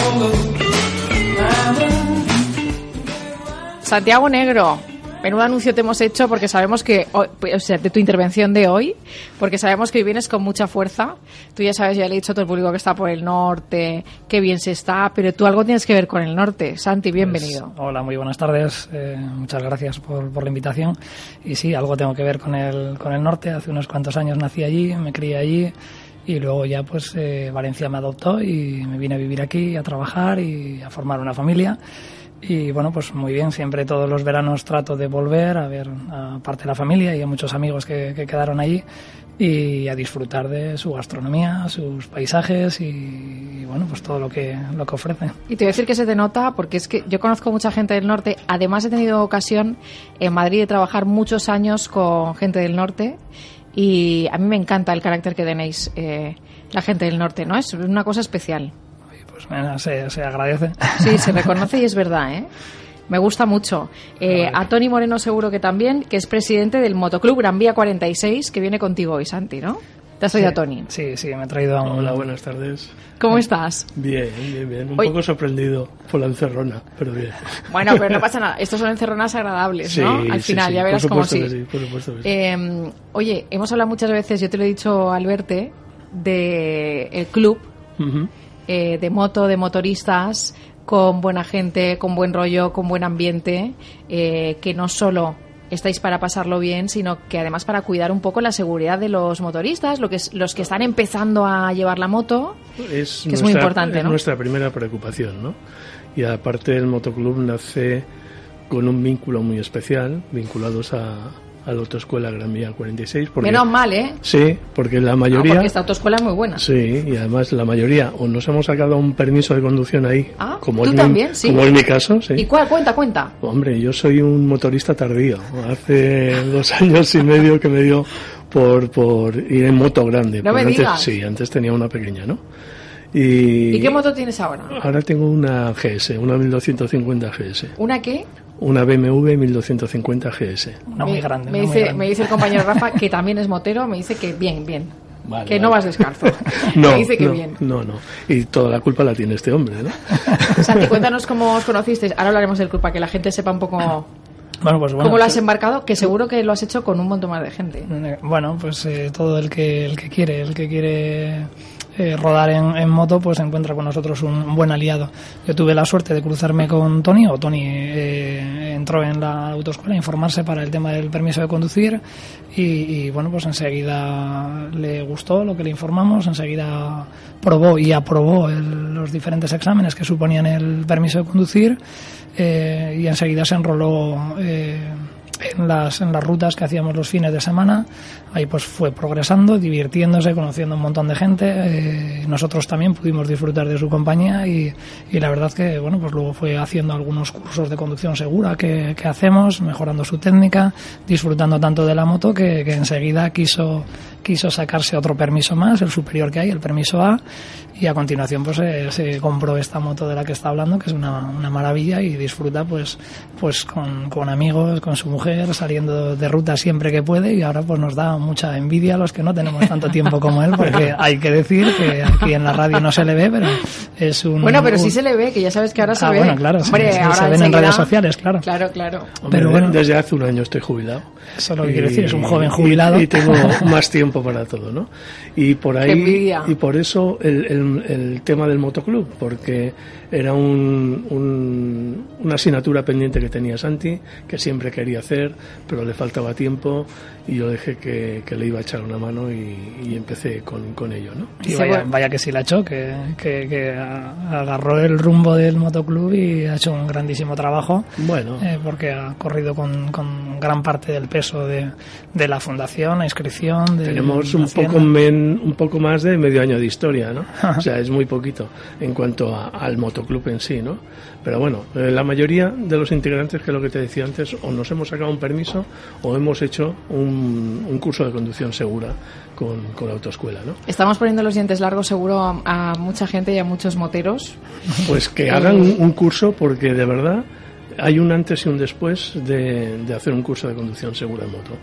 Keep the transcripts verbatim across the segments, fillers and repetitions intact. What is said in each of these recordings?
Santiago Negro, menudo anuncio te hemos hecho porque sabemos que, o sea, de tu intervención de hoy, porque sabemos que hoy vienes con mucha fuerza. Tú ya sabes, ya le he dicho a todo el público que está por el norte, qué bien se está, pero tú algo tienes que ver con el norte. Santi, bienvenido. Pues, hola, muy buenas tardes. Eh, muchas gracias por, por la invitación. Y sí, algo tengo que ver con el, con el norte. Hace unos cuantos años nací allí, me crié allí. Y luego ya pues eh, Valencia me adoptó y me vine a vivir aquí, a trabajar y a formar una familia. Y bueno, pues muy bien, siempre todos los veranos trato de volver a ver a parte de la familia y a muchos amigos que, que quedaron allí y a disfrutar de su gastronomía, sus paisajes y, y bueno, pues todo lo que, lo que ofrecen. Y te voy a decir que se te nota porque es que yo conozco mucha gente del norte, además he tenido ocasión en Madrid de trabajar muchos años con gente del norte y a mí me encanta el carácter que tenéis eh, la gente del norte, ¿no? Es una cosa especial. Pues se, se agradece. Sí, se reconoce y es verdad, ¿eh? Me gusta mucho. Eh, a Tony Moreno seguro que también, que es presidente del Motoclub Gran Vía cuarenta y seis, que viene contigo hoy, Santi, ¿no? ¿Te has traído sí, a Tony? Sí, sí, me he traído a un... Hola, buenas tardes. ¿Cómo estás? Bien, bien, bien. Un Hoy... poco sorprendido por la encerrona, pero bien. Bueno, pero no pasa nada. Estos son encerronas agradables, sí, ¿no? Al sí, final, sí. ya verás cómo sí. sí. Por supuesto que sí. Eh, oye, hemos hablado muchas veces, yo te lo he dicho al verte, de el club... Uh-huh. Eh, de moto, de motoristas, con buena gente, con buen rollo, con buen ambiente, eh, que no solo estáis para pasarlo bien, sino que además para cuidar un poco la seguridad de los motoristas, lo que es, los que están empezando a llevar la moto, es que nuestra, es muy importante, es ¿no? nuestra primera preocupación, ¿no? Y aparte el motoclub nace con un vínculo muy especial, vinculados a... a la autoescuela Gran Vía cuarenta y seis. Porque, menos mal, ¿eh? Sí, porque la mayoría... No, porque esta autoescuela es muy buena. Sí, y además la mayoría, o nos hemos sacado un permiso de conducción ahí. Ah, como ¿tú es también? Mi, sí. Como es mi caso, sí. ¿Y cuál? Cuenta, cuenta. Hombre, yo soy un motorista tardío. Hace dos años y medio que me dio por, por ir en moto grande. No me antes, digas. Sí, antes tenía una pequeña, ¿no? Y, ¿Y qué moto tienes ahora? Ahora tengo una G S, una mil doscientos cincuenta G S. ¿Una qué? Una B M W mil doscientos cincuenta G S. Una muy grande. Me, una dice, muy grande. me dice el compañero Rafa, que también es motero, me dice que bien, bien. Vale, que vale. no vas descalzo. No, me dice que no, bien. No, no. Y toda la culpa la tiene este hombre, ¿no? Santi, cuéntanos cómo os conocisteis. Ahora hablaremos del club para que la gente sepa un poco bueno, pues, bueno, cómo lo has sí. embarcado, que seguro que lo has hecho con un montón más de gente. Bueno, pues eh, todo el que el que quiere, el que quiere eh, rodar en, en moto, pues encuentra con nosotros un, un buen aliado. Yo tuve la suerte de cruzarme con Tony, o Tony eh, entró en la autoescuela a informarse para el tema del permiso de conducir y, y bueno, pues enseguida le gustó lo que le informamos, enseguida probó y aprobó el, los diferentes exámenes que suponían el permiso de conducir eh, y enseguida se enroló eh, en las, en las rutas que hacíamos los fines de semana. Ahí pues fue progresando, divirtiéndose, conociendo un montón de gente. Eh, nosotros también pudimos disfrutar de su compañía y, y la verdad que bueno, pues luego fue haciendo algunos cursos de conducción segura que, que hacemos, mejorando su técnica, disfrutando tanto de la moto que, que enseguida quiso quiso sacarse otro permiso más, el superior que hay, el permiso A, y a continuación pues se, se compró esta moto de la que está hablando, que es una, una maravilla, y disfruta pues pues con, con amigos, con su mujer, saliendo de ruta siempre que puede, y ahora pues nos da mucha envidia a los que no tenemos tanto tiempo como él, porque hay que decir que aquí en la radio no se le ve, pero es un... Bueno, pero un... sí se le ve, que ya sabes que ahora se ah, ve. bueno, claro, Hombre, se, ahora se ven enseguida... en redes sociales, claro. Claro, claro. Hombre, pero bueno, desde hace un año estoy jubilado. Eso lo que quiere decir, es un joven jubilado. Y, y tengo más tiempo para todo, ¿no? Y por ahí, y por eso el, el, el tema del motoclub, porque era un, un, una asignatura pendiente que tenía Santi, que siempre quería hacer, pero le faltaba tiempo, y yo dije que, que le iba a echar una mano y, y empecé con, con ello, ¿no? Y vaya, vaya que sí la ha hecho, que, que, que agarró el rumbo del motoclub y ha hecho un grandísimo trabajo. Bueno. Eh, porque ha corrido con, con gran parte del peso de, de la fundación, la inscripción. De Tenemos un poco, men, un poco más de medio año de historia, ¿no? O sea, es muy poquito en cuanto a, al motoclub en sí, ¿no? Pero bueno, eh, la mayoría de los integrantes, que es lo que te decía antes, o nos hemos sacado un permiso o hemos hecho un, un curso de conducción segura con, con la autoescuela, ¿no? Estamos poniendo los dientes largos seguro a, a mucha gente y a muchos moteros. Pues que hagan un, un curso, porque de verdad hay un antes y un después de, de hacer un curso de conducción segura en moto.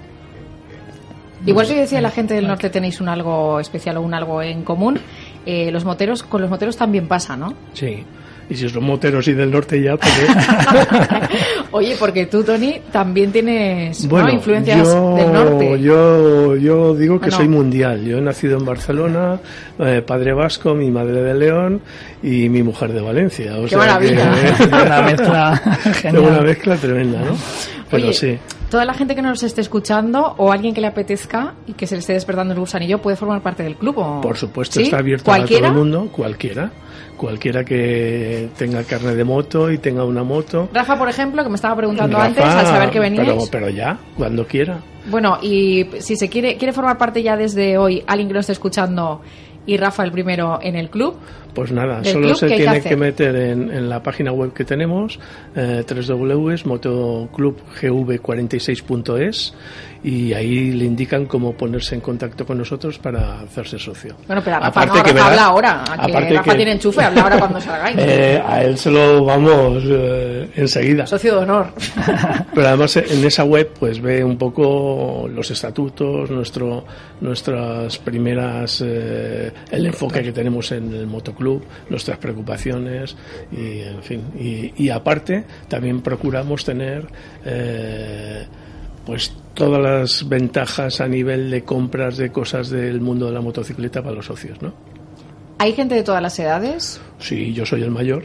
Igual que decía la gente del norte, tenéis un algo especial o un algo en común. Eh, los moteros, con los moteros también pasa, ¿no? Sí. Y si son moteros y del norte ya, pues... Oye, porque tú, Tony, también tienes bueno, ¿no? influencias yo, del norte. Yo, yo digo que ¿O no? soy mundial. Yo he nacido en Barcelona, eh, padre vasco, mi madre de León y mi mujer de Valencia. O ¡Qué sea maravilla! Que, una mezcla genial. una mezcla tremenda, ¿no? Pero Oye, sí. Toda la gente que nos esté escuchando o alguien que le apetezca y que se le esté despertando el gusanillo puede formar parte del club. ¿O? Por supuesto, ¿Sí? está abierto ¿Cualquiera? a todo el mundo, cualquiera. Cualquiera que tenga carne de moto y tenga una moto. Rafa, por ejemplo, que me estaba preguntando Rafa, antes, al saber que veníais. Pero, pero ya, cuando quiera. Bueno, y si se quiere quiere formar parte ya desde hoy, alguien que lo esté escuchando y Rafa el primero en el club. Pues nada, ¿Del solo club se qué hay tiene que que, hacer? meter en, en la página web que tenemos, eh, doble u doble u doble u punto motoclub g v cuarenta y seis punto es, y ahí le indican cómo ponerse en contacto con nosotros para hacerse socio. Bueno, pero Rafa, Aparte no, que Rafa verás- habla ahora, a que aparte Rafa que- tiene enchufe, habla ahora cuando salgáis. Eh, a él se lo vamos eh, enseguida. Socio de honor. Pero además en esa web pues ve un poco los estatutos, nuestro, nuestras primeras, eh, el enfoque que tenemos en el motoclub, nuestras preocupaciones y en fin. Y, y aparte también procuramos tener eh, pues todas las ventajas a nivel de compras de cosas del mundo de la motocicleta para los socios, ¿no? ¿Hay gente de todas las edades? Sí, yo soy el mayor.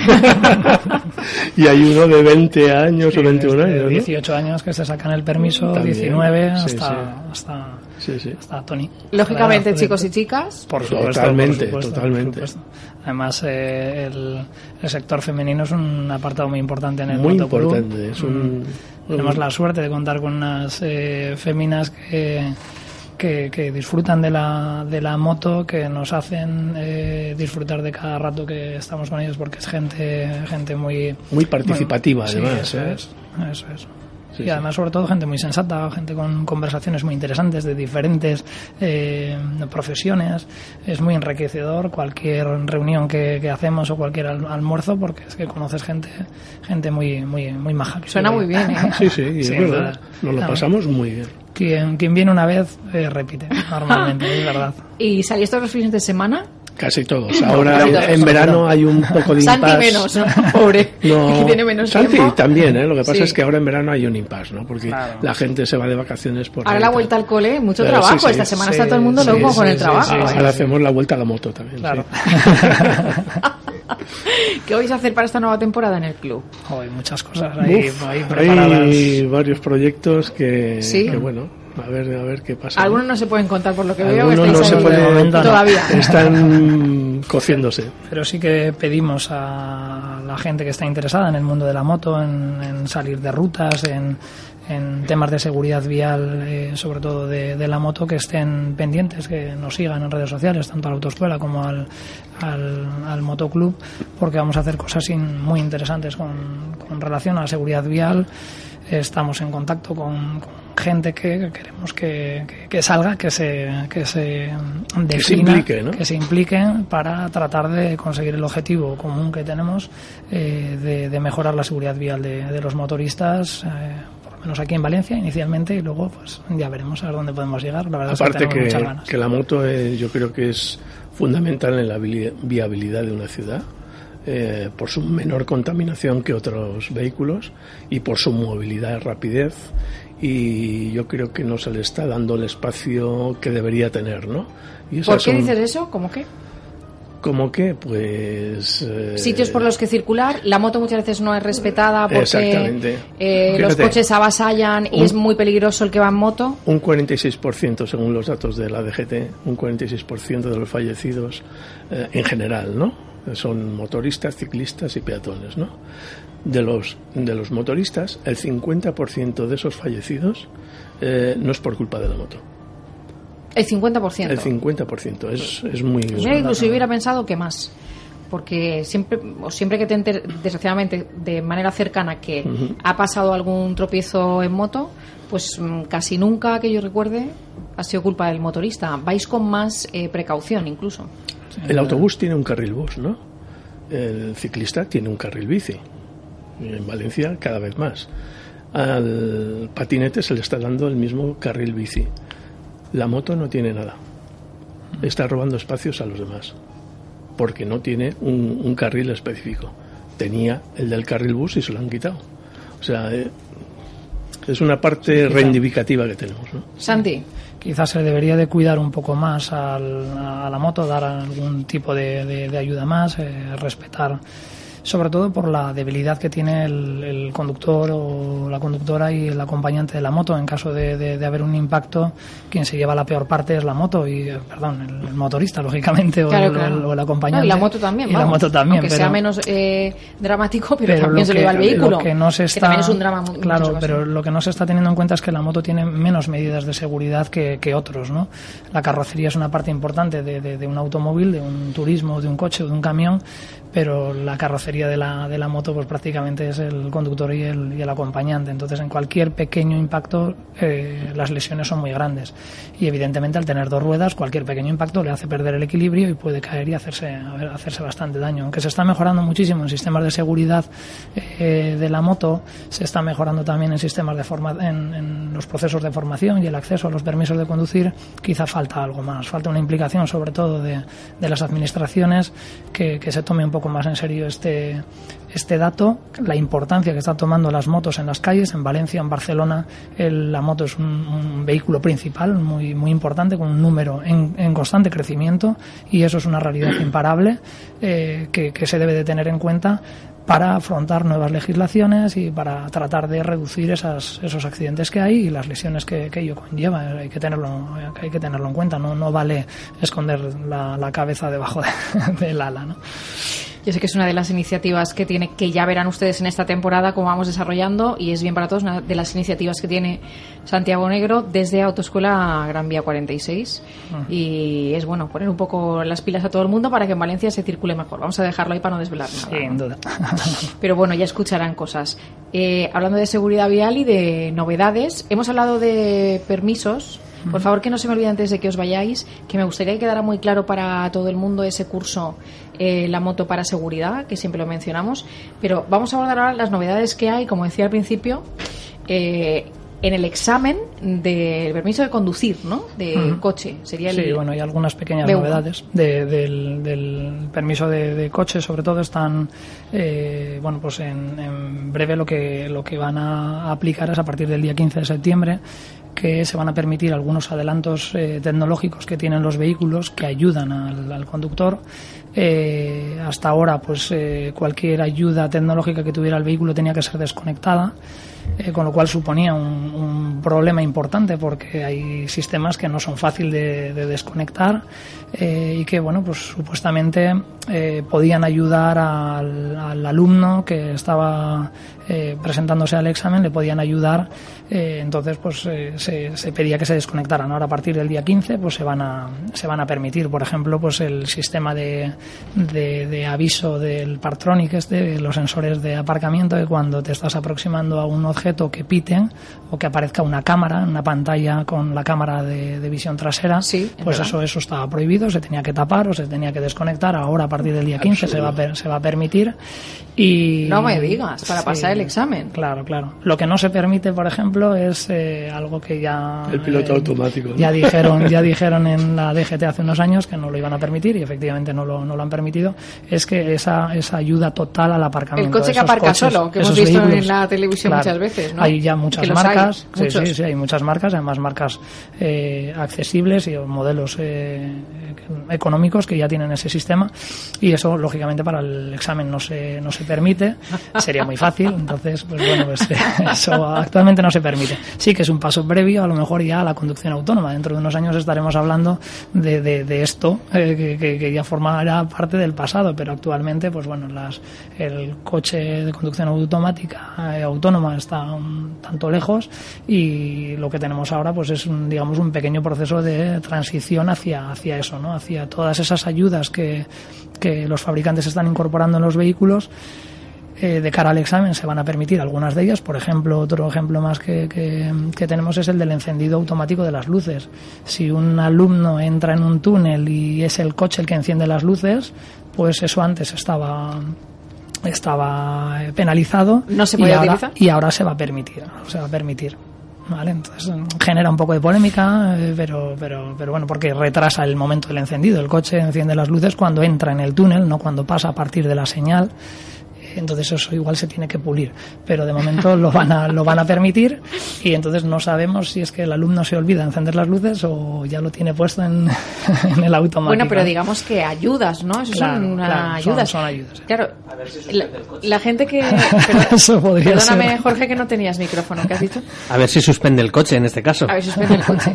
Y hay uno de veinte años Sí, o veintiún desde años, ¿no? dieciocho años que se sacan el permiso, También, diecinueve sí, hasta, sí. hasta, Sí, sí. hasta Tony. Lógicamente, Claro, chicos y joder. chicas. Por supuesto, Totalmente, por supuesto, totalmente. por supuesto. Además, eh, el, el sector femenino es un apartado muy importante en el Muy motoclub. importante, es un- Mm. Tenemos la suerte de contar con unas eh, féminas que, que, que disfrutan de la, de la moto, que nos hacen eh, disfrutar de cada rato que estamos con ellos, porque es gente, gente muy... Muy participativa, bueno, además, Sí, eso ¿eh? es, eso es. Sí, y además, sobre todo, gente muy sensata, gente con conversaciones muy interesantes de diferentes eh, profesiones. Es muy enriquecedor cualquier reunión que, que hacemos o cualquier al- almuerzo, porque es que conoces gente gente muy muy muy maja. que Suena se- muy bien, ¿eh? Sí, sí, y es Sí, verdad. verdad. Nos lo Ah. pasamos muy bien. Quien, quien viene una vez, eh, repite, normalmente, es verdad. ¿Y salís todos los fines de semana? Casi todos. Ahora en, todos. en verano hay un poco de Santi impasse. menos, ¿no? Pobre. No, Que tiene menos Santi tiempo. también, ¿eh? Lo que pasa Sí. es que ahora en verano hay un impasse, ¿no? Porque Claro. la gente se va de vacaciones por Ahora ahí la y tal. vuelta al cole, mucho Eh, trabajo. sí, sí, Esta semana sí, está todo el mundo sí, loco sí, con el sí, trabajo. sí, ¿eh? sí. Ahora hacemos la vuelta a la moto también. Claro. ¿Qué vais a hacer para esta nueva temporada en el club? Joder, muchas cosas ahí, Uf, ahí preparadas. hay varios proyectos que, Sí. que, bueno, a ver, a ver qué pasa. Algunos no se pueden contar por lo que veo. Algunos estáis no se ahí pueden comentar. todavía. Están cociéndose. Pero sí que pedimos a la gente que está interesada en el mundo de la moto, en, en salir de rutas, en, en temas de seguridad vial, eh, sobre todo de, de la moto, que estén pendientes, que nos sigan en redes sociales, tanto a la autoescuela como al, al, al motoclub, porque vamos a hacer cosas in- muy interesantes con, con relación a la seguridad vial. Estamos en contacto con, con gente que queremos que, que, que salga, que se, que se Que se defina, implique, ¿no? que se impliquen para tratar de conseguir el objetivo común que tenemos eh, de, de mejorar la seguridad vial de, de los motoristas, eh, por lo menos aquí en Valencia inicialmente, y luego pues ya veremos a ver dónde podemos llegar. La verdad Aparte es que tenemos que, muchas ganas. que la moto eh, yo creo que es fundamental en la habili- viabilidad de una ciudad, eh, por su menor contaminación que otros vehículos y por su movilidad, rapidez, y yo creo que no se le está dando el espacio que debería tener, ¿no? Y esas ¿Por qué son- dices eso? ¿Cómo qué? ¿Cómo que? Pues... eh, Sitios por los que circular. La moto muchas veces no es respetada porque Exactamente. eh, los Fíjate, coches avasallan y un- es muy peligroso el que va en moto. Un cuarenta y seis por ciento, según los datos de la D G T, un cuarenta y seis por ciento de los fallecidos eh, en general, ¿no? Son motoristas, ciclistas y peatones, ¿no? De los, de los motoristas, el cincuenta por ciento de esos fallecidos eh, no es por culpa de la moto. El cincuenta por ciento. El cincuenta por ciento es, es muy... Yo incluso hubiera pensado que más. Porque siempre, o siempre que te enter, desgraciadamente, de manera cercana que Ujú. ha pasado algún tropiezo en moto, pues mm, casi nunca que yo recuerde ha sido culpa del motorista. Vais con más eh, precaución incluso. El autobús tiene un carril bus, ¿no? El ciclista tiene un carril bici. Y en Valencia cada vez más. Al patinete se le está dando el mismo carril bici. La moto no tiene nada. Está robando espacios a los demás. porque no tiene un, un carril específico. Tenía el del carril bus y se lo han quitado. O sea, eh, es una parte sí, reivindicativa que tenemos, ¿no? Santi. Quizás se debería de cuidar un poco más al, a la moto, dar algún tipo de, de, de ayuda más, eh, respetar, sobre todo por la debilidad que tiene el, el conductor o la conductora y el acompañante de la moto. En caso de, de, de haber un impacto, quien se lleva la peor parte es la moto y, perdón, el, el motorista, lógicamente, claro, o, el, claro. el, o el acompañante. No, y la moto también, y vamos, la moto también, aunque pero, sea menos eh, dramático, pero, pero también se lo lleva el vehículo, lo que, no se está, que también es un drama muy, claro, pero lo que no se está teniendo en cuenta es que la moto tiene menos medidas de seguridad que, que otros, ¿no? La carrocería es una parte importante de, de, de un automóvil, de un turismo, de un coche o de un camión, pero la carrocería de la, de la moto pues prácticamente es el conductor y el, y el acompañante. Entonces en cualquier pequeño impacto eh, las lesiones son muy grandes y evidentemente al tener dos ruedas cualquier pequeño impacto le hace perder el equilibrio y puede caer y hacerse, hacerse bastante daño. Aunque se está mejorando muchísimo en sistemas de seguridad eh, de la moto, se está mejorando también en sistemas de forma, en, en los procesos de formación y el acceso a los permisos de conducir. Quizá falta algo más, falta una implicación sobre todo de, de las administraciones que, que se tome un poco más en serio este, este dato, la importancia que están tomando las motos en las calles. En Valencia, en Barcelona, el, la moto es un, un vehículo principal muy, muy importante, con un número en, en constante crecimiento, y eso es una realidad imparable eh, que, que se debe de tener en cuenta para afrontar nuevas legislaciones y para tratar de reducir esas, esos accidentes que hay y las lesiones que, que ello conlleva. Hay que tenerlo, hay que tenerlo en cuenta. No, no vale esconder la, la cabeza debajo de, del ala, ¿no? Yo sé que es una de las iniciativas que tiene, que ya verán ustedes en esta temporada cómo vamos desarrollando, y es bien para todos, una de las iniciativas que tiene Santiago Negro desde Autoescuela Gran Vía cuarenta y seis. Uh-huh. Y es bueno poner un poco las pilas a todo el mundo para que en Valencia se circule mejor. Vamos a dejarlo ahí para no desvelar nada. Sin duda. Pero bueno, ya escucharán cosas. Eh, hablando de seguridad vial y de novedades, hemos hablado de permisos. Por favor, que no se me olvide antes de que os vayáis, que me gustaría que quedara muy claro para todo el mundo ese curso, eh, la moto para seguridad, que siempre lo mencionamos. Pero vamos a abordar ahora las novedades que hay, como decía al principio, eh, en el examen del permiso de conducir, ¿no? De uh-huh. coche. Sería el... Sí, bueno, hay algunas pequeñas B uno. Novedades de, del, del permiso de, de coche, sobre todo están, eh, bueno, pues en, en breve lo que, lo que van a aplicar es a partir del día quince de septiembre, que se van a permitir algunos adelantos eh, tecnológicos que tienen los vehículos que ayudan al, al conductor. Eh, hasta ahora, pues eh, cualquier ayuda tecnológica que tuviera el vehículo tenía que ser desconectada, eh, con lo cual suponía un, un problema importante, porque hay sistemas que no son fáciles de, de desconectar eh, y que, bueno, pues supuestamente eh, podían ayudar al, al alumno que estaba eh, presentándose al examen, le podían ayudar. Eh, entonces, pues eh, se, se pedía que se desconectaran. Ahora, a partir del día quince, pues se van a se van a permitir, por ejemplo, pues el sistema de de, de aviso del Partronic, este, los sensores de aparcamiento, que cuando te estás aproximando a un objeto que piten o que aparezca una cámara, una pantalla con la cámara de, de visión trasera, sí, pues eso eso estaba prohibido, se tenía que tapar o se tenía que desconectar. Ahora, a partir del día quince, se va a per, se va a permitir. Y no me digas, para sí, pasar el examen. Claro, claro. Lo que no se permite, por ejemplo, es eh, algo que ya el piloto eh, automático, ¿no? ya dijeron ya dijeron en la D G T hace unos años que no lo iban a permitir, y efectivamente no lo no lo han permitido. Es que esa esa ayuda total al aparcamiento, el coche que aparca coches, solo, que hemos visto vehículos, en la televisión, claro, muchas veces, ¿no? Hay ya muchas marcas, hay, sí, sí, sí, hay muchas marcas, además marcas eh, accesibles y modelos eh, económicos que ya tienen ese sistema, y eso lógicamente para el examen no se no se permite. Sería muy fácil, entonces pues bueno, pues eso actualmente no se permite. Sí que es un paso previo a lo mejor ya a la conducción autónoma. Dentro de unos años estaremos hablando de, de, de esto eh, que, que, que ya formará parte del pasado, pero actualmente pues bueno, las el coche de conducción automática eh, autónoma está un tanto lejos, y lo que tenemos ahora pues es un, digamos un pequeño proceso de transición hacia hacia eso, ¿no? Hacia todas esas ayudas que que los fabricantes están incorporando en los vehículos. Eh, de cara al examen se van a permitir algunas de ellas. Por ejemplo, otro ejemplo más que, que, que tenemos es el del encendido automático de las luces. Si un alumno entra en un túnel y es el coche el que enciende las luces, pues eso antes estaba estaba penalizado, no se puede y ahora, utilizar, y ahora se va a permitir, se va a permitir. ¿vale? Entonces genera un poco de polémica, eh, pero, pero, pero bueno, porque retrasa el momento del encendido. El coche enciende las luces cuando entra en el túnel, no cuando pasa a partir de la señal. Entonces eso igual se tiene que pulir, pero de momento lo van a lo van a permitir, y entonces no sabemos si es que el alumno se olvida de encender las luces o ya lo tiene puesto en, en el automático. Bueno, pero digamos que ayudas, ¿no? Eso claro, son una claro, ayudas. Son, son ayudas. ¿Sí? Claro. A ver si suspende el coche. La, la gente que perdón, eso podría perdóname, ser. Jorge, que no tenías micrófono, ¿qué has dicho? A ver si suspende el coche en este caso. A ver si suspende el coche.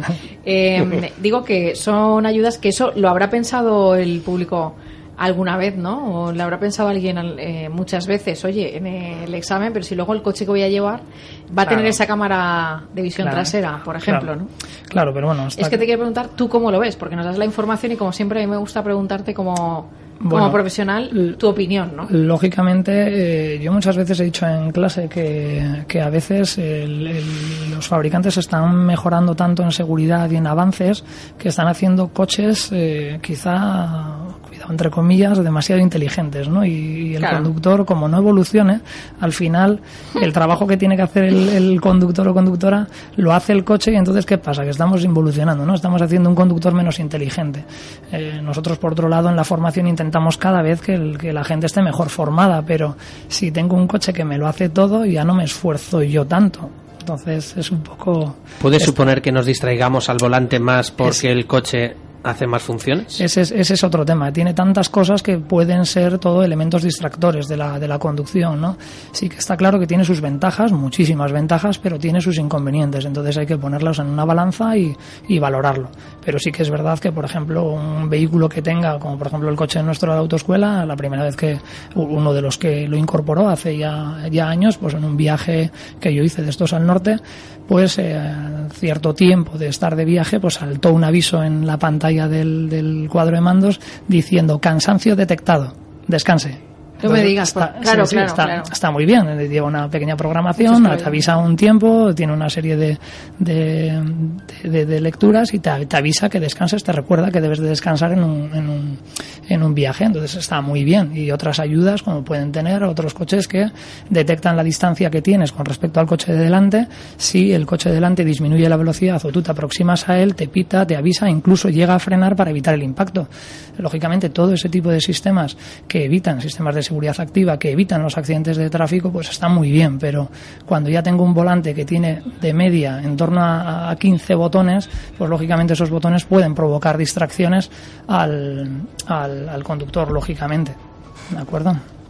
Eh, digo que son ayudas que eso lo habrá pensado el público alguna vez, ¿no? O le habrá pensado alguien eh, muchas veces, oye, en el examen, pero si luego el coche que voy a llevar va a claro. tener esa cámara de visión claro. trasera, por ejemplo, claro. ¿no? Claro, pero bueno... Es que te quiero preguntar, ¿tú cómo lo ves? Porque nos das la información y como siempre a mí me gusta preguntarte como... Como bueno, profesional, tu opinión, ¿no? Lógicamente, eh, yo muchas veces he dicho en clase que, que a veces el, el, los fabricantes están mejorando tanto en seguridad y en avances que están haciendo coches eh, quizá, cuidado entre comillas, demasiado inteligentes, ¿no? Y, y el claro. conductor, como no evolucione, al final el trabajo que tiene que hacer el, el conductor o conductora lo hace el coche, y entonces ¿qué pasa? Que estamos involucionando, ¿no? Estamos haciendo un conductor menos inteligente. Eh, nosotros, por otro lado, en la formación intentamos Intentamos cada vez que, el, que la gente esté mejor formada, pero si tengo un coche que me lo hace todo, ya no me esfuerzo yo tanto. Entonces es un poco... ¿Puede esto. suponer que nos distraigamos al volante más porque es... el coche hace más funciones? Ese es, ese es otro tema. Tiene tantas cosas que pueden ser todo elementos distractores de la, de la conducción, ¿no? Sí que está claro que tiene sus ventajas, muchísimas ventajas, pero tiene sus inconvenientes. Entonces hay que ponerlos en una balanza y, y valorarlo. Pero sí que es verdad que, por ejemplo, un vehículo que tenga, como por ejemplo el coche nuestro de la autoescuela, la primera vez que uno de los que lo incorporó hace ya, ya años, pues en un viaje que yo hice de estos al norte, pues eh, cierto tiempo de estar de viaje, pues saltó un aviso en la pantalla Del, del cuadro de mandos diciendo cansancio detectado, descanse. No me digas, está, por, claro, sí, sí, claro, está, claro. Está muy bien, lleva una pequeña programación, te avisa un tiempo, tiene una serie de, de, de, de lecturas y te, te avisa que descanses, te recuerda que debes de descansar en un, en un, en un viaje, entonces está muy bien. Y otras ayudas, como pueden tener otros coches que detectan la distancia que tienes con respecto al coche de delante. Si el coche de delante disminuye la velocidad o tú te aproximas a él, te pita, te avisa, incluso llega a frenar para evitar el impacto. Lógicamente, todo ese tipo de sistemas que evitan, sistemas de seguridad activa que evitan los accidentes de tráfico, pues está muy bien, pero cuando ya tengo un volante que tiene de media en torno a, a quince botones, pues lógicamente esos botones pueden provocar distracciones al, al, al conductor, lógicamente. ¿De acuerdo?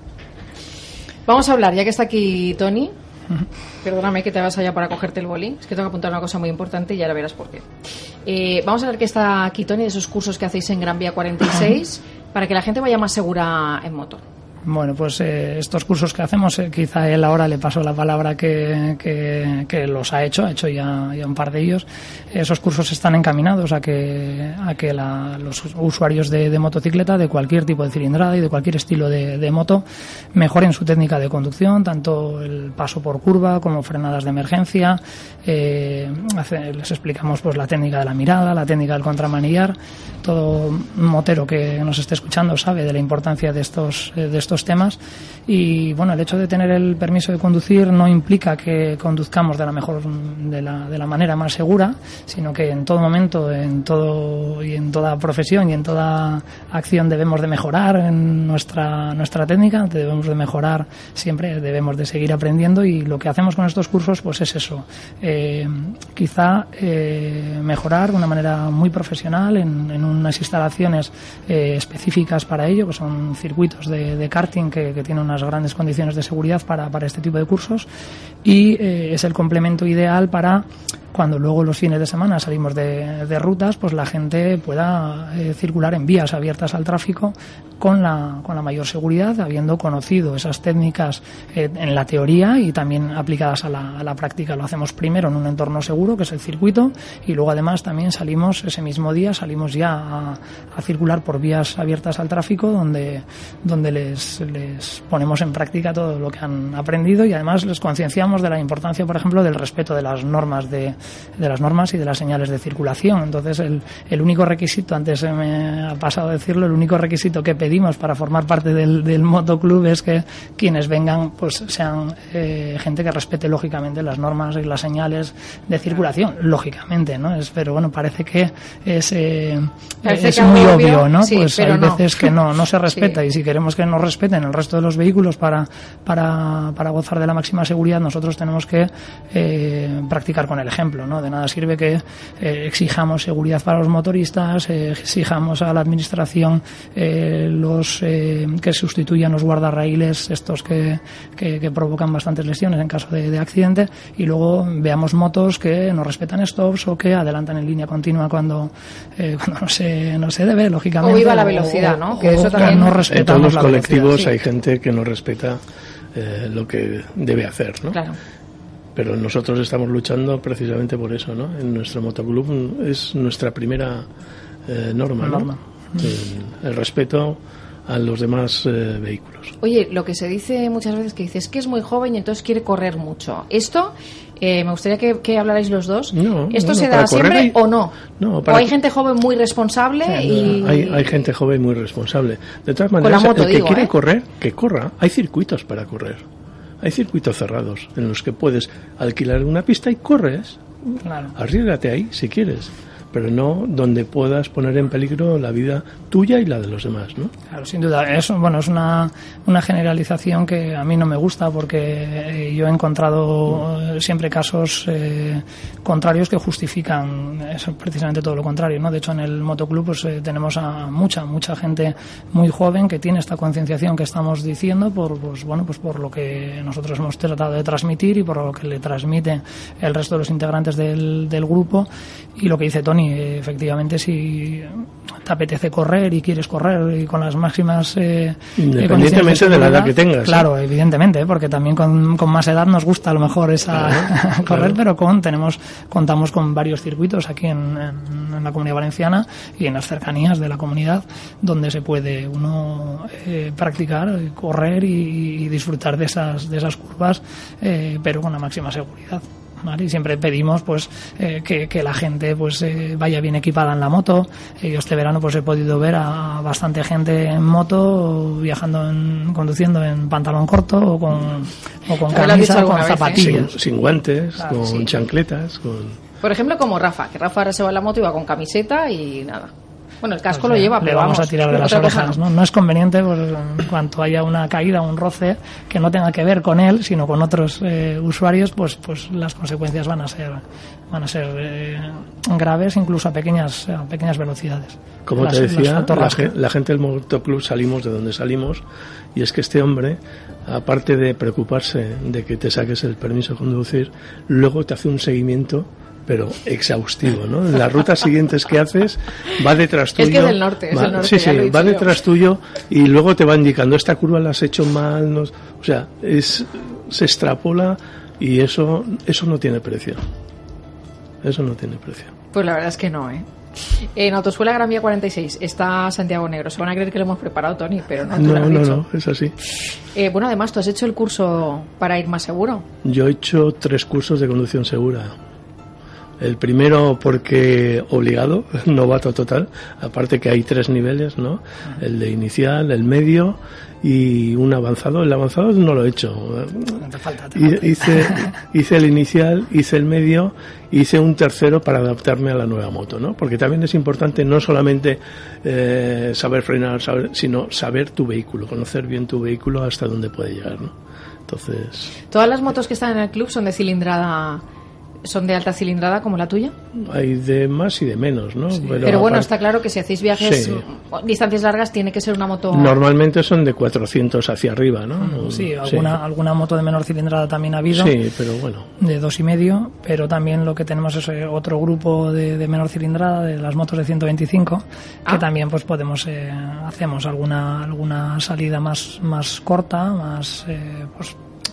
Vamos a hablar, ya que está aquí Tony, perdóname que te vas allá para cogerte el boli, es que tengo que apuntar una cosa muy importante y ahora verás por qué. Eh, vamos a ver que está aquí Tony, de esos cursos que hacéis en Gran Vía cuarenta y seis, para que la gente vaya más segura en moto. Bueno, pues eh, estos cursos que hacemos, eh, quizá él ahora le pasó la palabra que, que, que los ha hecho, ha hecho ya, ya un par de ellos. Esos cursos están encaminados a que, a que la, los usuarios de, de motocicleta, de cualquier tipo de cilindrada y de cualquier estilo de, de moto, mejoren su técnica de conducción, tanto el paso por curva como frenadas de emergencia. Eh, hace, les explicamos pues la técnica de la mirada, la técnica del contramanillar. Todo motero que nos esté escuchando sabe de la importancia de estos, de estos temas, y bueno, el hecho de tener el permiso de conducir no implica que conduzcamos de la mejor de la, de la manera más segura, sino que en todo momento, en todo y en toda profesión y en toda acción debemos de mejorar en nuestra nuestra técnica, debemos de mejorar siempre, debemos de seguir aprendiendo, y lo que hacemos con estos cursos pues es eso, eh, quizá eh, mejorar de una manera muy profesional en, en unas instalaciones eh, específicas para ello, que son circuitos de, de karting que, que tiene unas grandes condiciones de seguridad para, para este tipo de cursos, y eh, es el complemento ideal para cuando luego los fines de semana salimos de, de rutas, pues la gente pueda eh, circular en vías abiertas al tráfico con la, con la mayor seguridad, habiendo conocido esas técnicas eh, en la teoría y también aplicadas a la, a la práctica. Lo hacemos primero en un entorno seguro, que es el circuito, y luego además también salimos ese mismo día, salimos ya a, a circular por vías abiertas al tráfico, donde, donde les les, les ponemos en práctica todo lo que han aprendido y además les concienciamos de la importancia, por ejemplo, del respeto de las normas de, de las normas y de las señales de circulación. Entonces, el, el único requisito, antes se me ha pasado a decirlo, el único requisito que pedimos para formar parte del, del motoclub es que quienes vengan pues sean eh, gente que respete lógicamente las normas y las señales de circulación, lógicamente, ¿no? Es, pero bueno, parece que es, eh, parece es que muy obvio, obvio, ¿no? Sí, pues hay no. veces que no, no se respeta sí. Y si queremos que nos respeten el resto de los vehículos para, para, para gozar de la máxima seguridad, nosotros tenemos que eh, practicar con el ejemplo, ¿no? De nada sirve que eh, exijamos seguridad para los motoristas, eh, exijamos a la administración eh, los eh, que sustituyan los guardarraíles estos que, que, que provocan bastantes lesiones en caso de, de accidente, y luego veamos motos que no respetan stops o que adelantan en línea continua cuando, eh, cuando no se, no se debe, lógicamente. O viva la velocidad, ¿no? Que eso también no en todos los colectivos sí. hay gente que no respeta eh, lo que debe hacer, ¿no? Claro. Pero nosotros estamos luchando precisamente por eso, ¿no? En nuestro motoclub es nuestra primera eh, norma, ¿no? norma. El, el respeto a los demás eh, vehículos. Oye, lo que se dice muchas veces que dices que es muy joven y entonces quiere correr mucho. Esto, eh, me gustaría que, que hablarais los dos. No, ¿Esto no, se no, da siempre hay... o no? no ¿O hay gente joven muy responsable? Sí, y... no, hay, hay gente joven muy responsable. De todas maneras, moto, el que digo, quiere ¿eh? correr, que corra. Hay circuitos para correr. Hay circuitos cerrados en los que puedes alquilar una pista y corres. Claro. Arriésgate ahí si quieres, pero no donde puedas poner en peligro la vida tuya y la de los demás, ¿no? Claro, sin duda. Es, bueno, es una, una generalización que a mí no me gusta porque yo he encontrado siempre casos eh, contrarios que justifican eso, precisamente todo lo contrario, ¿no? De hecho, en el motoclub pues eh, tenemos a mucha, mucha gente muy joven que tiene esta concienciación que estamos diciendo por, pues, bueno, pues por lo que nosotros hemos tratado de transmitir y por lo que le transmite el resto de los integrantes del, del grupo. Y lo que dice Tony, efectivamente, si te apetece correr y quieres correr y con las máximas eh, independientemente de, de la edad que tengas, claro, ¿eh? Evidentemente, porque también con, con más edad nos gusta a lo mejor esa claro, correr, claro. Pero con tenemos contamos con varios circuitos aquí en, en, en la Comunidad Valenciana y en las cercanías de la comunidad donde se puede uno eh, practicar, correr y, y disfrutar de esas de esas curvas, eh, pero con la máxima seguridad. ¿Vale? Y siempre pedimos pues eh, que, que la gente pues eh, vaya bien equipada en la moto. Eh, yo este verano pues he podido ver a bastante gente en moto viajando, en, conduciendo en pantalón corto o con, o con camisa o con vez, zapatillas. Sin, sin guantes, claro, con sí. chancletas. Con... Por ejemplo, como Rafa, que Rafa ahora se va a la moto y va con camiseta y nada. Bueno, el casco pues lo ya, lleva, le pero vamos, vamos a tirar de las orejas, no. ¿no? No es conveniente, pues, en cuanto haya una caída, un roce que no tenga que ver con él, sino con otros eh, usuarios, pues, pues las consecuencias van a ser, van a ser eh, graves, incluso a pequeñas, a pequeñas velocidades. Como las, te decía, la, la gente del motoclub salimos de donde salimos, y es que este hombre, aparte de preocuparse de que te saques el permiso de conducir, luego te hace un seguimiento pero exhaustivo, ¿no? En las rutas siguientes que haces va detrás tuyo. Es que es del norte, es va, el norte. Sí, sí, va detrás yo. tuyo y luego te va indicando esta curva la has hecho mal, no, o sea, es se extrapola y eso eso no tiene precio. Eso no tiene precio. Pues la verdad es que no, ¿eh? En Autoescuela Gran Vía cuarenta y seis está Santiago Negro. Se van a creer que lo hemos preparado, Tony, pero no. No, no, no, dicho. no, es así. Eh, bueno, además, ¿tú has hecho el curso para ir más seguro? Yo he hecho tres cursos de conducción segura. El primero porque obligado, novato total, aparte que hay tres niveles, ¿no? El de inicial, el medio y un avanzado. El avanzado no lo he hecho. Te falta, te falta. Hice, hice el inicial, hice el medio, hice un tercero para adaptarme a la nueva moto, ¿no? Porque también es importante no solamente eh, saber frenar, saber, sino saber tu vehículo, conocer bien tu vehículo hasta dónde puede llegar, ¿no? Entonces... ¿Todas las motos que están en el club son de cilindrada... ¿Son de alta cilindrada como la tuya? Hay de más y de menos, ¿no? Sí. Pero, Pero bueno, está claro que si hacéis viajes, sí. distancias largas, tiene que ser una moto... Normalmente son de cuatrocientos hacia arriba, ¿no? Sí, alguna, sí. alguna moto de menor cilindrada también ha habido. Sí, pero bueno. De dos y medio, pero también lo que tenemos es otro grupo de, de menor cilindrada, de las motos de ciento veinticinco, ah. que también pues podemos, eh, hacemos alguna alguna salida más, más corta, más... Eh, pues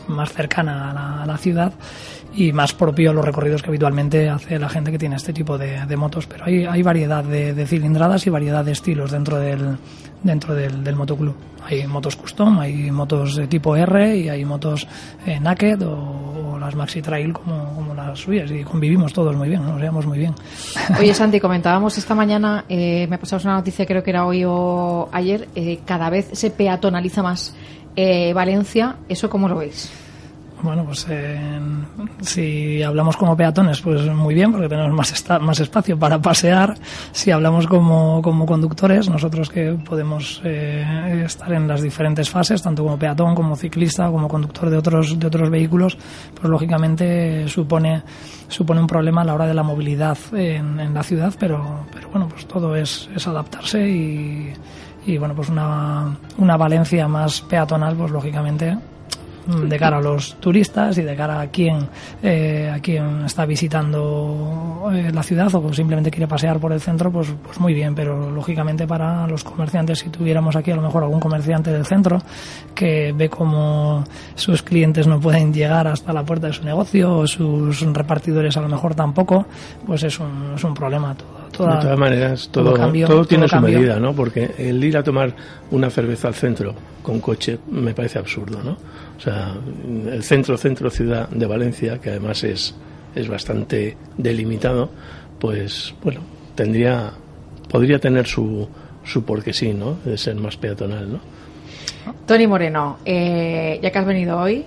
más cercana a la, a la ciudad y más propio a los recorridos que habitualmente hace la gente que tiene este tipo de, de motos. Pero hay, hay variedad de, de cilindradas y variedad de estilos dentro del dentro del, del motoclub. Hay motos custom, hay motos de tipo R y hay motos eh, naked o, o las maxi trail como, como las suyas, y convivimos todos muy bien, nos llevamos muy bien. Oye, Santi, comentábamos esta mañana, eh, me pasamos una noticia, creo que era hoy o ayer, eh, cada vez se peatonaliza más eh, Valencia. ¿Eso cómo lo veis? Bueno, pues eh, si hablamos como peatones, pues muy bien, porque tenemos más esta- más espacio para pasear. Si hablamos como, como conductores, nosotros que podemos eh, estar en las diferentes fases, tanto como peatón, como ciclista, como conductor de otros de otros vehículos, pues lógicamente supone supone un problema a la hora de la movilidad en, en la ciudad, pero pero bueno, pues todo es, es adaptarse y, y bueno, pues una, una Valencia más peatonal, pues lógicamente de cara a los turistas y de cara a quien eh, a quien está visitando eh, la ciudad o simplemente quiere pasear por el centro, pues pues muy bien, pero lógicamente para los comerciantes, si tuviéramos aquí a lo mejor algún comerciante del centro que ve como sus clientes no pueden llegar hasta la puerta de su negocio o sus repartidores a lo mejor tampoco, pues es un, es un problema todo. Toda, de todas maneras, todo, todo, cambio, todo tiene todo su cambio. medida, ¿no? Porque el ir a tomar una cerveza al centro con coche me parece absurdo, ¿no? O sea, el centro, centro ciudad de Valencia, que además es, es bastante delimitado, pues, bueno, tendría, podría tener su, su porque sí, ¿no? De ser más peatonal, ¿no? Toni Moreno, eh, ya que has venido hoy,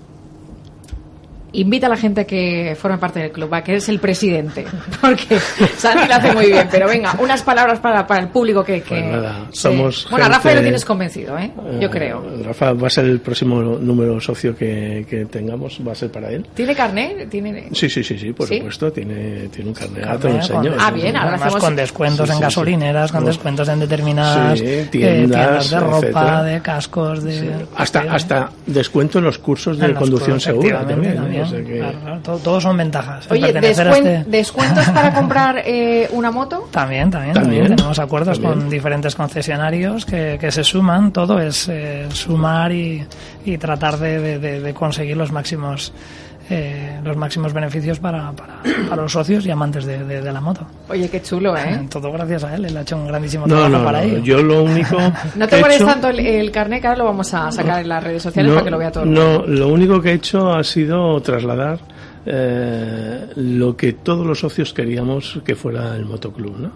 invita a la gente a que forme parte del club, a que eres el presidente, porque Santi lo hace muy bien, pero venga, unas palabras para, para el público que... que pues nada, somos bueno, gente, a Rafa lo tienes convencido, ¿eh? Yo eh, creo. Rafa va a ser el próximo número socio que, que tengamos, va a ser para él. ¿Tiene carnet? ¿Tiene... Sí, sí, sí, sí, por ¿Sí? supuesto, tiene, tiene un carnet, carnet te lo enseño. Ah, bien, ahora además hacemos... con descuentos sí, en sí, gasolineras, sí. con descuentos en determinadas sí, tiendas, tiendas, eh, tiendas de ropa, etcétera. de cascos, de... Sí. Hasta, hasta descuento en los cursos de en conducción los, segura también. también. O sea que... claro, claro. Todo, todos son ventajas. Oye, descuen- este... ¿descuentos para comprar eh, una moto? También, también, también. también. Tenemos acuerdos también. con diferentes concesionarios que, que se suman. Todo es eh, sumar y, y tratar de, de, de conseguir los máximos eh, los máximos beneficios para, para, para los socios y amantes de, de, de la moto. Oye, qué chulo, ¿eh? Todo gracias a él. Él ha hecho un grandísimo no, trabajo no, para no, ello. Yo lo único... No te guardes hecho... tanto el, el carnet, que ahora lo vamos a sacar no, en las redes sociales no, para que lo vea todo el mundo. No, lo único que he hecho ha sido trasladar Eh, lo que todos los socios queríamos que fuera el motoclub, ¿no?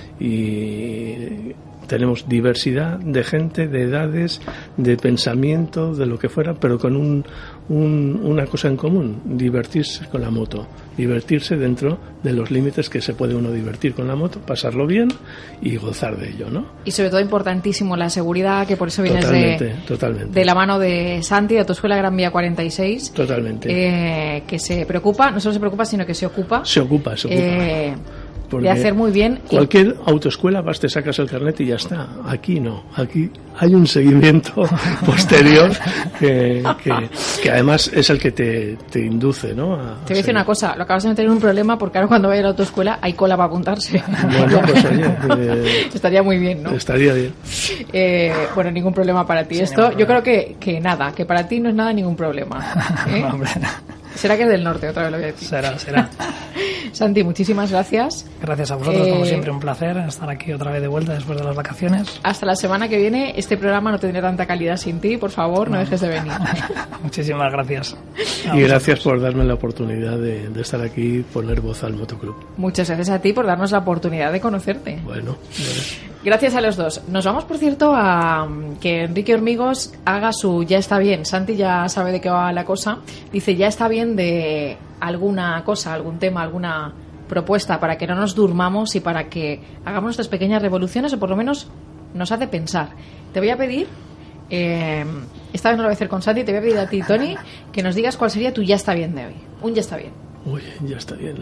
Y tenemos diversidad de gente, de edades, de pensamiento, de lo que fuera, pero con un, un, una cosa en común: divertirse con la moto, divertirse dentro de los límites que se puede uno divertir con la moto, pasarlo bien y gozar de ello, ¿no? Y sobre todo importantísimo la seguridad, que por eso vienes totalmente, de, totalmente. de la mano de Santi, de Autoescuela Gran Vía cuarenta y seis. Totalmente. Eh, que se preocupa, no solo se preocupa, sino que se ocupa. Se ocupa, se ocupa. Eh, de hacer muy bien. Cualquier autoescuela vas, te sacas el carnet y ya está. Aquí no, aquí hay un seguimiento posterior que, que, que además es el que te, te induce, ¿no? A, te voy a decir una cosa, lo acabas de meter en un problema, porque ahora cuando vaya a la autoescuela hay cola para apuntarse. Bueno, pues oye, eh, estaría muy bien, ¿no? Estaría bien. Eh, bueno, ningún problema para ti. Sí, esto, yo creo que, que nada, que para ti no es nada ningún problema. ¿eh? No, hombre, no. Será que es del norte, otra vez lo voy a decir. Será, será. Santi, muchísimas gracias. Gracias a vosotros, eh, como siempre, un placer estar aquí otra vez de vuelta después de las vacaciones. Hasta la semana que viene. Este programa no tendría tanta calidad sin ti, por favor, no, no dejes de venir. Muchísimas gracias. Y gracias por darme la oportunidad de, de estar aquí y poner voz al motoclub. Muchas gracias a ti por darnos la oportunidad de conocerte. Bueno, bueno. Gracias a los dos. Nos vamos, por cierto, a que Enrique Hormigos haga su Ya está bien. Santi ya sabe de qué va la cosa. Dice, ya está bien de alguna cosa, algún tema, alguna propuesta para que no nos durmamos y para que hagamos nuestras pequeñas revoluciones, o por lo menos nos hace pensar. Te voy a pedir, eh, esta vez no lo voy a hacer con Santi, te voy a pedir a ti, Toni, que nos digas cuál sería tu Ya está bien de hoy. Un Ya está bien. Uy, ya está bien.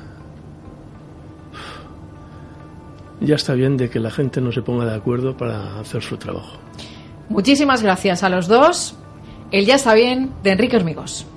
Ya está bien de que la gente no se ponga de acuerdo para hacer su trabajo. Muchísimas gracias a los dos. El Ya está bien de Enrique Hormigos.